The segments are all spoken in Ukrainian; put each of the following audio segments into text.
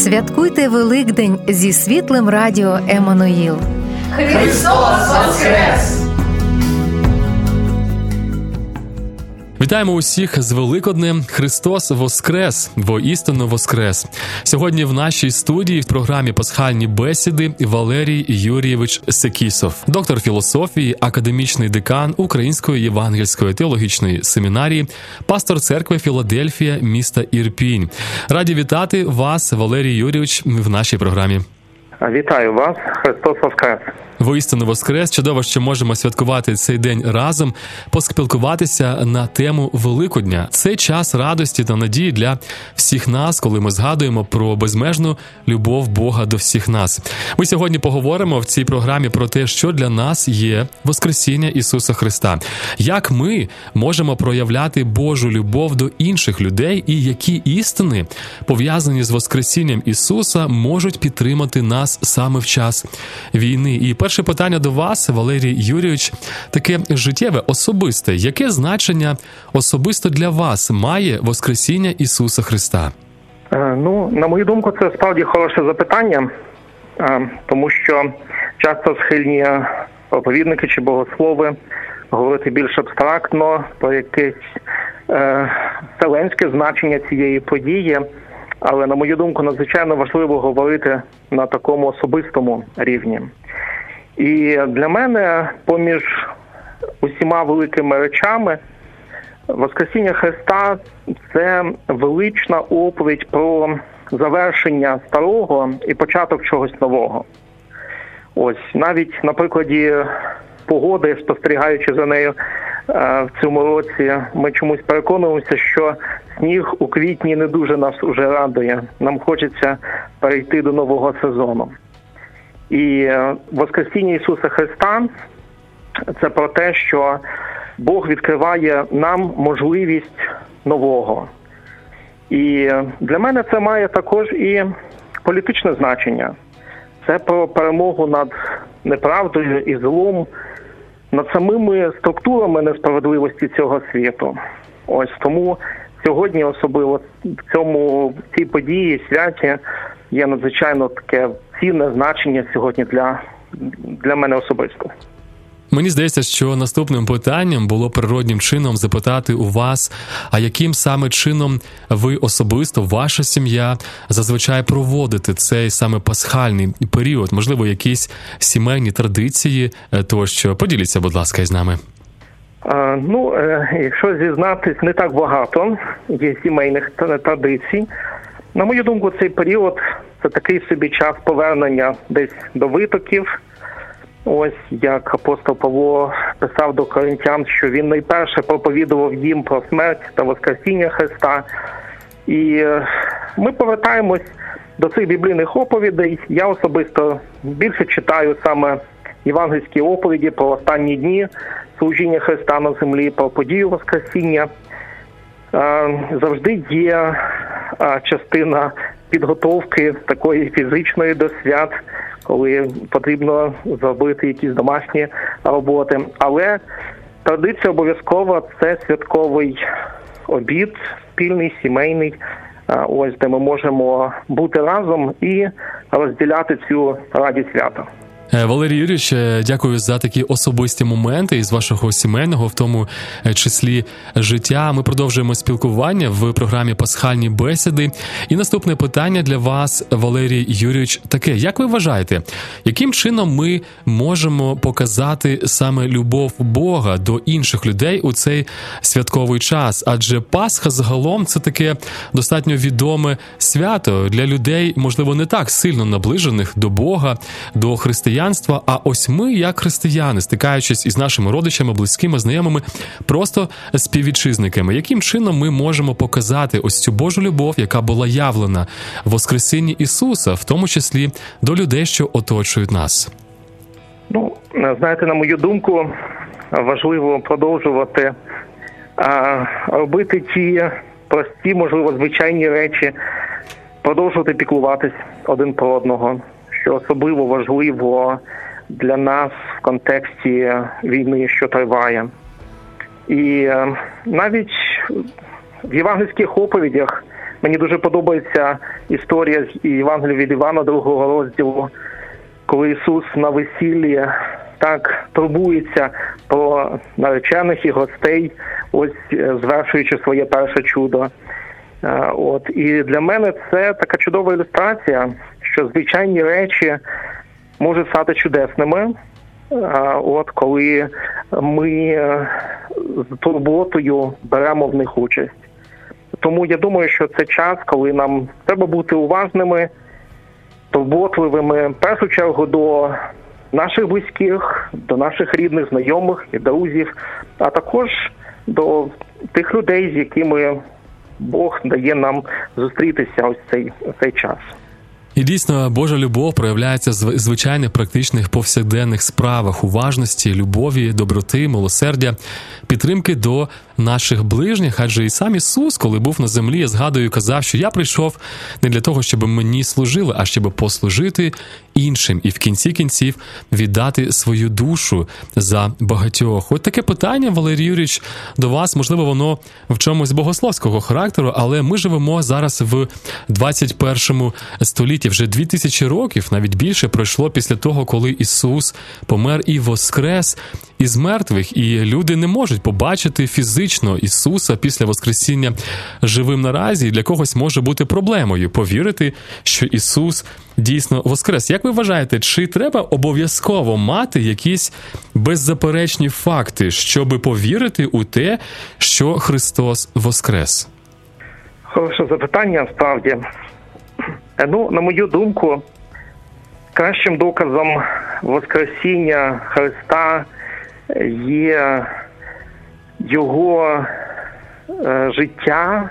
Святкуйте Великдень зі світлим радіо Еммануїл. Христос Воскрес! Вітаємо усіх з Великоднем! Христос Воскрес! Воістину Воскрес! Сьогодні в нашій студії в програмі «Пасхальні бесіди» Валерій Юрійович Секісов, доктор філософії, академічний декан Української євангельської теологічної семінарії, пастор церкви Філадельфія міста Ірпінь. Раді вітати вас, Валерій Юрійович, в нашій програмі. Вітаю вас! Христос Воскрес! Воістину Воскрес! Чудово, що можемо святкувати цей день разом, поспілкуватися на тему Великодня. Це час радості та надії для всіх нас, коли ми згадуємо про безмежну любов Бога до всіх нас. Ми сьогодні поговоримо в цій програмі про те, що для нас є Воскресіння Ісуса Христа. Як ми можемо проявляти Божу любов до інших людей і які істини, пов'язані з Воскресінням Ісуса, можуть підтримати нас саме в час війни. І перше питання до вас, Валерій Юрійович, таке життєве, особисте. Яке значення особисто для вас має Воскресіння Ісуса Христа? На мою думку, це справді хороше запитання, тому що часто схильні проповідники чи богослови говорити більш абстрактно про якесь вселенське значення цієї події, але, на мою думку, надзвичайно важливо говорити на такому особистому рівні. І для мене, поміж усіма великими речами, Воскресіння Христа – це велична оповідь про завершення старого і початок чогось нового. Ось, навіть на прикладі погоди, спостерігаючи за нею в цьому році, ми чомусь переконуємося, що сніг у квітні не дуже нас уже радує. Нам хочеться перейти до нового сезону. І Воскресіння Ісуса Христа – це про те, що Бог відкриває нам можливість нового. І для мене це має також і політичне значення. Це про перемогу над неправдою і злом, над самими структурами несправедливості цього світу. Ось тому сьогодні особливо в цій події, святі, є надзвичайно таке цінне значення сьогодні для мене особисто. Мені здається, що наступним питанням було природнім чином запитати у вас, а яким саме чином ви особисто, ваша сім'я, зазвичай проводите цей саме пасхальний період, можливо, якісь сімейні традиції тощо. Поділіться, будь ласка, із нами. Якщо зізнатись, не так багато є сімейних традицій. На мою думку, цей період – це такий собі час повернення десь до витоків. Ось, як апостол Павло писав до коринтян, що він найперше проповідував їм про смерть та Воскресіння Христа. І ми повертаємось до цих біблійних оповідей. Я особисто більше читаю саме євангельські оповіді про останні дні служіння Христа на землі, про подію Воскресіння. Завжди є частина підготовки такої фізичної до свят, коли потрібно зробити якісь домашні роботи. Але традиція обов'язкова – це святковий обід, спільний, сімейний, ось де ми можемо бути разом і розділяти цю радість свята. Валерій Юрійович, дякую за такі особисті моменти із вашого сімейного, в тому числі, життя. Ми продовжуємо спілкування в програмі «Пасхальні бесіди». І наступне питання для вас, Валерій Юрійович, таке. Як ви вважаєте, яким чином ми можемо показати саме любов Бога до інших людей у цей святковий час? Адже Пасха загалом – це таке достатньо відоме свято для людей, можливо, не так сильно наближених до Бога, до християнства. А ось ми, як християни, стикаючись із нашими родичами, близькими, знайомими, просто співвітчизниками, яким чином ми можемо показати ось цю Божу любов, яка була явлена в Воскресінні Ісуса, в тому числі до людей, що оточують нас? Знаєте, на мою думку, важливо продовжувати робити ті прості, можливо, звичайні речі, продовжувати піклуватись один про одного, що особливо важливо для нас в контексті війни, що триває. І навіть в євангельських оповідях Мені дуже подобається історія з Євангелія від Івана, 2 розділу, коли Ісус на весіллі так турбується про наречених і гостей, ось звершуючи своє перше чудо. І для мене це така чудова ілюстрація, що звичайні речі можуть стати чудесними, коли ми з турботою беремо в них участь. Тому я думаю, що це час, коли нам треба бути уважними, турботливими, в першу чергу до наших близьких, до наших рідних, знайомих і друзів, а також до тих людей, з якими Бог дає нам зустрітися ось цей час. І дійсно, Божа любов проявляється в звичайних практичних повсякденних справах, уважності, любові, доброти, милосердя, підтримки до наших ближніх, адже і сам Ісус, коли був на землі, я згадую, казав, що я прийшов не для того, щоб мені служили, а щоб послужити іншим і в кінці кінців віддати свою душу за багатьох. От таке питання, Валерій Юрійович, до вас, можливо, воно в чомусь богословського характеру, але ми живемо зараз в 21 столітті. Вже 2000 років, навіть більше, пройшло після того, коли Ісус помер і воскрес із мертвих, і люди не можуть побачити фізично Ісуса після воскресіння живим наразі, і для когось може бути проблемою повірити, що Ісус дійсно воскрес. Як ви вважаєте, чи треба обов'язково мати якісь беззаперечні факти, щоб повірити у те, що Христос воскрес? Хороше запитання, справді. На мою думку, кращим доказом воскресіння Христа є Його життя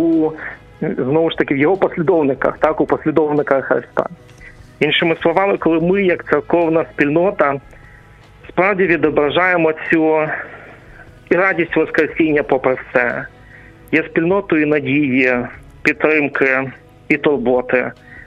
знову ж таки, в Його послідовниках, у послідовниках Христа. Іншими словами, коли ми, як церковна спільнота, справді відображаємо цю і радість воскресіння попри все, є спільнотою надії, підтримки і турботи.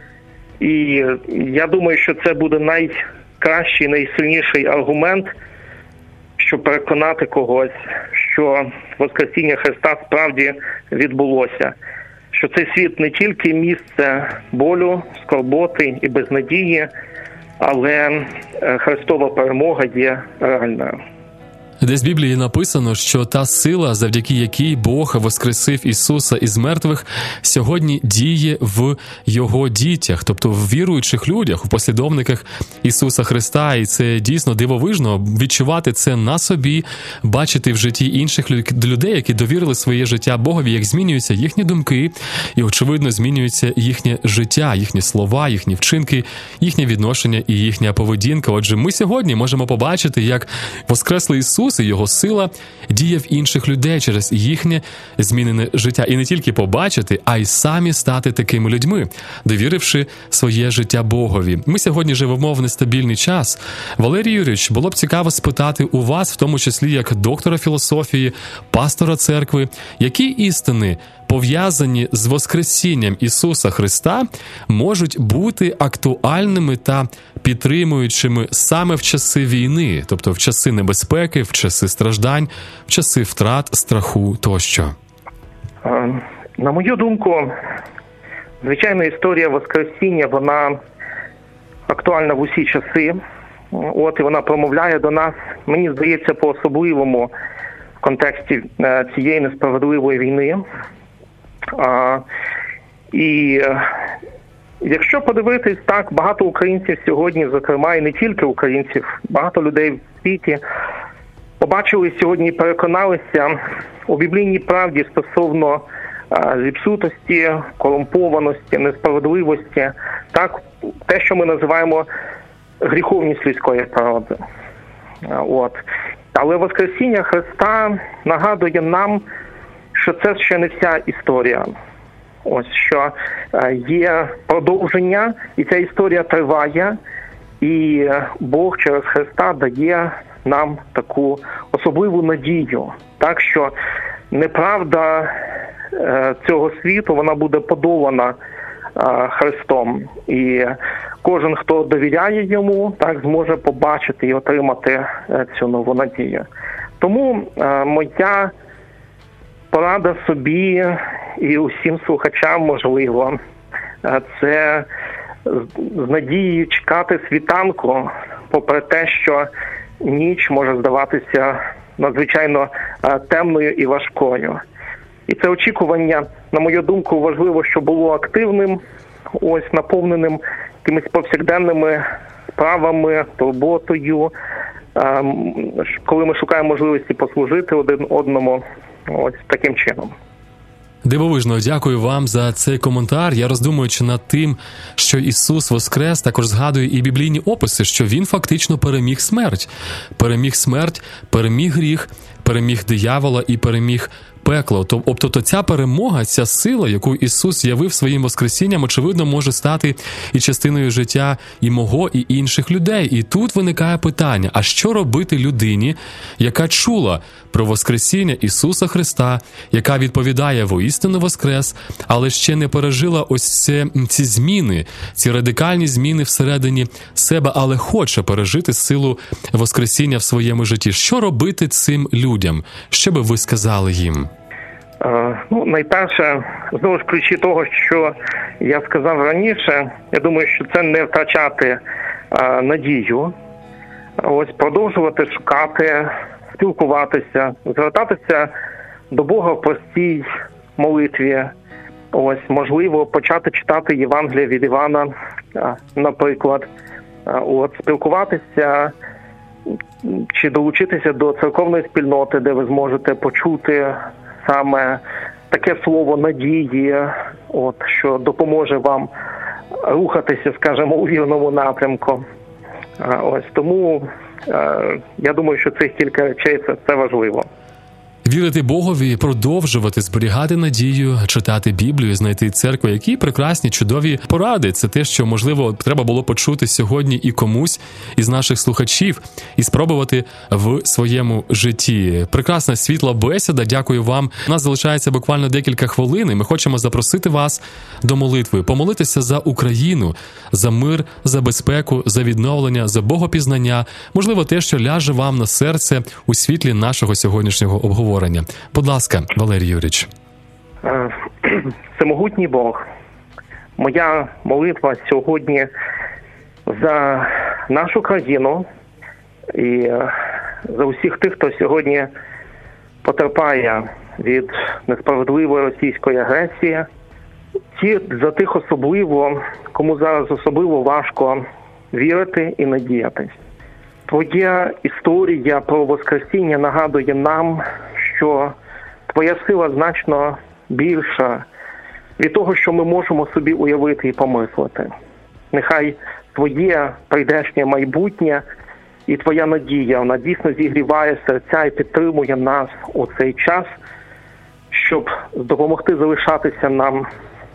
І я думаю, що це буде найкращий, найсильніший аргумент, щоб переконати когось, що воскресіння Христа справді відбулося. Що цей світ не тільки місце болю, скорботи і безнадії, але Христова перемога є реальною. Десь в Біблії написано, що та сила, завдяки якій Бог воскресив Ісуса із мертвих, сьогодні діє в Його дітях, тобто в віруючих людях, у послідовниках Ісуса Христа. І це дійсно дивовижно відчувати це на собі, бачити в житті інших людей, які довірили своє життя Богові, як змінюються їхні думки, і, очевидно, змінюється їхнє життя, їхні слова, їхні вчинки, їхнє відношення і їхня поведінка. Отже, ми сьогодні можемо побачити, як воскреслий Ісус і Його сила діє в інших людей через їхнє змінене життя. І не тільки побачити, а й самі стати такими людьми, довіривши своє життя Богові. Ми сьогодні живемо в нестабільний час. Валерій Юрійович, було б цікаво спитати у вас, в тому числі як доктора філософії, пастора церкви, які істини, пов'язані з воскресінням Ісуса Христа, можуть бути актуальними та підтримуючими саме в часи війни, тобто в часи небезпеки, в часи страждань, в часи втрат, страху тощо? На мою думку, звичайно, історія воскресіння, вона актуальна в усі часи. І вона промовляє до нас, мені здається, по-особливому в контексті цієї несправедливої війни. І якщо подивитись, так, багато українців сьогодні, зокрема, і не тільки українців, багато людей в світі побачили сьогодні і переконалися у біблійній правді стосовно зіпсутості, корумпованості, несправедливості, так, те, що ми називаємо гріховність людської природи. Але Воскресіння Христа нагадує нам, що це ще не вся історія. Що є продовження, і ця історія триває, і Бог через Христа дає нам таку особливу надію, так, що неправда цього світу, вона буде подолана Христом. І кожен, хто довіряє йому, так, зможе побачити і отримати цю нову надію. Тому моя порада собі і усім слухачам, можливо, це з надією чекати світанку, попри те, що ніч може здаватися надзвичайно темною і важкою. І це очікування, на мою думку, важливо, що було активним, наповненим якимись повсякденними справами, турботою, коли ми шукаємо можливості послужити один одному, таким чином. Дивовижно, дякую вам за цей коментар. Я, роздумуючи над тим, що Ісус воскрес, також згадую і біблійні описи, що Він фактично переміг смерть. Переміг смерть, переміг гріх, переміг диявола і переміг пекло. Тобто ця перемога, ця сила, яку Ісус явив своїм воскресінням, очевидно, може стати і частиною життя і мого, і інших людей. І тут виникає питання, а що робити людині, яка чула про воскресіння Ісуса Христа, яка відповідає воістину воскрес, але ще не пережила ось ці зміни, ці радикальні зміни всередині себе, але хоче пережити силу воскресіння в своєму житті. Що робити цим людям? Що би ви сказали їм? Найперше, знову ж в ключі того, що я сказав раніше, я думаю, що це не втрачати надію, продовжувати шукати, спілкуватися, звертатися до Бога в простій молитві. Можливо, почати читати Євангелія від Івана, наприклад, спілкуватися чи долучитися до церковної спільноти, де ви зможете почути саме таке слово надії, що допоможе вам рухатися, скажімо, у вірному напрямку. Тому я думаю, що цих кілька речей це важливо. Вірити Богові, продовжувати зберігати надію, читати Біблію, знайти церкву, які прекрасні, чудові поради. Це те, що, можливо, треба було почути сьогодні і комусь із наших слухачів, і спробувати в своєму житті. Прекрасна, світла бесіда, дякую вам. У нас залишається буквально декілька хвилин, і ми хочемо запросити вас до молитви. Помолитися за Україну, за мир, за безпеку, за відновлення, за богопізнання. Можливо, те, що ляже вам на серце у світлі нашого сьогоднішнього обговорення. Будь ласка, Валерій Юрійович. Всемогутній Бог, моя молитва сьогодні за нашу країну і за усіх тих, хто сьогодні потерпає від несправедливої російської агресії, за тих особливо, кому зараз особливо важко вірити і надіятись. Твоя історія про Воскресіння нагадує нам, що Твоя сила значно більша від того, що ми можемо собі уявити і помислити. Нехай Твоє прийдешнє майбутнє і Твоя надія, вона дійсно зігріває серця і підтримує нас у цей час, щоб допомогти залишатися нам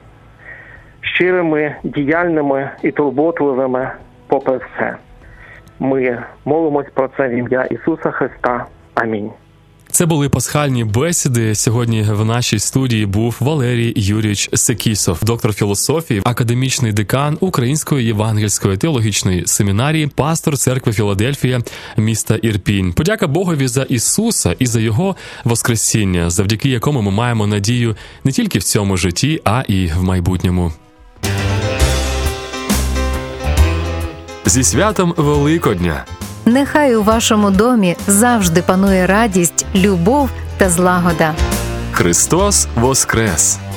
щирими, діяльними і турботливими попри все. Ми молимось про це в ім'я Ісуса Христа. Амінь. Це були пасхальні бесіди. Сьогодні в нашій студії був Валерій Юрійович Секісов, доктор філософії, академічний декан Української євангельської теологічної семінарії, пастор церкви Філадельфія міста Ірпінь. Подяка Богові за Ісуса і за Його воскресіння, завдяки якому ми маємо надію не тільки в цьому житті, а і в майбутньому. Зі святом Великодня! Нехай у вашому домі завжди панує радість, любов та злагода. Христос воскрес!